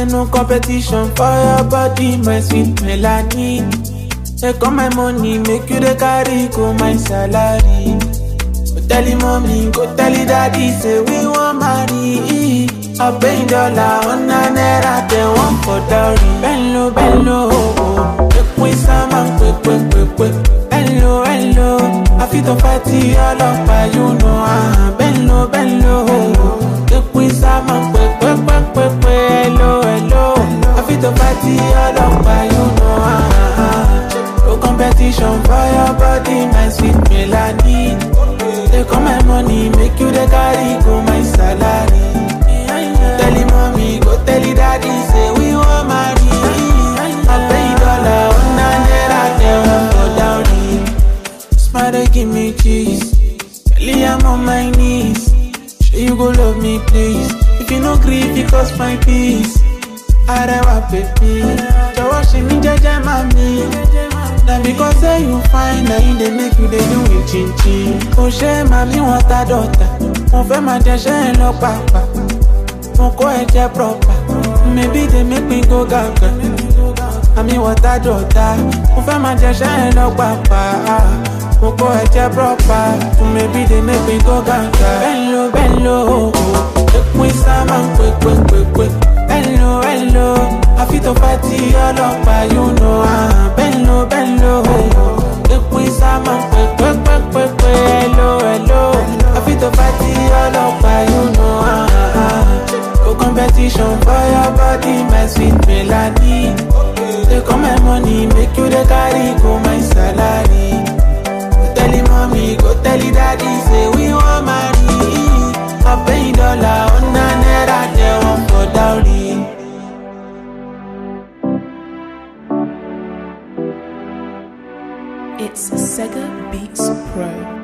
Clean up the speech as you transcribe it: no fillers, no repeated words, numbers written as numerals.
no competition for your body, my sweet Melanie. Take all my money, make you the carry, go my salary. Go tell him mommy, go tell him daddy, say we want marry. I pay dollar on a naira, they want for dowry. Bello, bello, quick with some quick. Bello, I feel the party all up, you know. Bello, quick with some quick. Hello, I feel the party all up, you know. No competition for your body, my sweet Melanie. Take all my money, make you the carry, go my salary. Tell him mommy, go tell him daddy, say we want marry. I pay dollar on a naira, they want for dowry. Smile, give me cheese. Kelly, I'm on my knees. Sure you go love me, please. If you no grieve, because my peace. I want baby. Just watch me, jaja, mommy. Now because say you fine, now you they make you they do it chin chin. Oh shame, mommy want a daughter. On fait ma déchet, no papa. Mon co est proper. Maybe they make me go gaga. I mean what a daughter. On fait ma déchet, no papa. Mon co est proper. Maybe they make me go gaga. Bello, take me some quick. Bello, I feel the party all up, you know. Bello, take me some quick. Hello, I feel the party all up, you know. No competition for your body, my sweet Melanie. Take all my money, make you the carry, go my salary. Go tell him mommy, go tell him daddy, say we want marry. I pay dollar on a naira, they want for dowry. It's Sega Beats Pro.